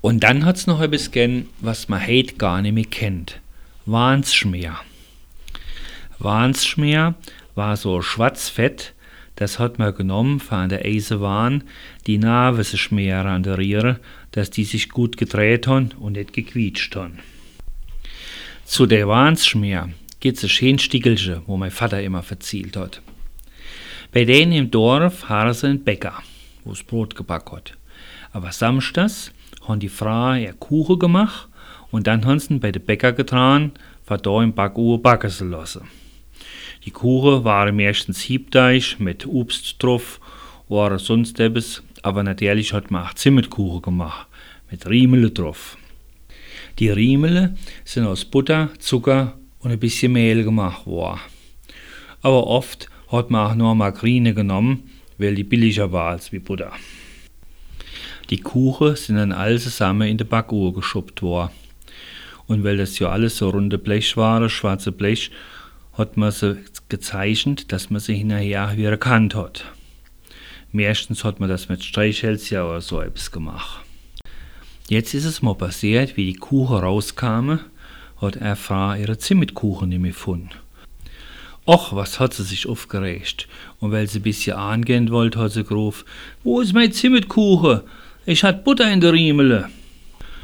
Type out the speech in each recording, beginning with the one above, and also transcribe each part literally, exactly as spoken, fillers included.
Und dann hat's noch etwas gegeben, was man heute gar nicht mehr kennt. Wansschmier. Wansschmier war so Schwarzfett, das hat man genommen von der Eisenwahn, die Narben zu schmieren an der Riere, dass die sich gut gedreht haben und nicht gequietscht haben. Zu der Wansschmier gibt's ein schönes Stickelchen, wo mein Vater immer erzählt hat. Bei denen im Dorf haben sie einen Bäcker, wo's Brot gebacken hat. Aber samstags haben die Frauen ihr Kuchen gemacht und dann haben sie ihn bei den Bäcker getragen, für da im Backofen backen zu lassen. Die Kuchen waren meistens Hiebteig mit Obst drauf oder sonst etwas, aber natürlich hat man auch Zimtkuchen gemacht, mit Riemele drauf. Die Riemele sind aus Butter, Zucker und ein bisschen Mehl gemacht worden. Aber oft hat man auch nur Margarine genommen, weil die billiger war als wie Butter. Die Kuchen sind dann alle zusammen in den Backofen geschubbt worden. Und weil das ja alles so runde Blech war, schwarze Blech, hat man sie gezeichnet, dass man sie hinterher wieder erkannt hat. Meistens hat man das mit Streichhölzchen oder so etwas gemacht. Jetzt ist es mal passiert, wie die Kuchen rauskamen, hat eine Frau ihre Zimtkuchen nicht mehr gefunden. Och, was hat sie sich aufgeregt. Und weil sie ein bisschen angehen wollte, hat sie gerufen: Wo ist mein Zimtkuchen? Ich hatte Butter in der Riemele.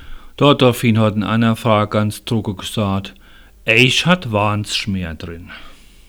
Daraufhin hat eine andere Frau ganz trocken gesagt: Ich hatte Wansschmier drin.